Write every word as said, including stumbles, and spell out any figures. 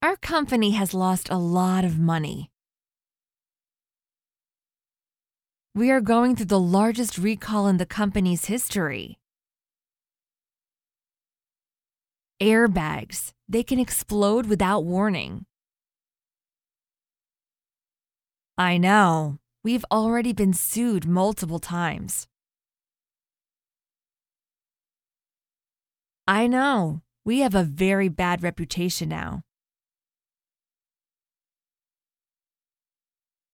Our company has lost a lot of money. We are going through the largest recall in the company's history. Airbags. They can explode without warning. I know. We've already been sued multiple times. I know. We have a very bad reputation now.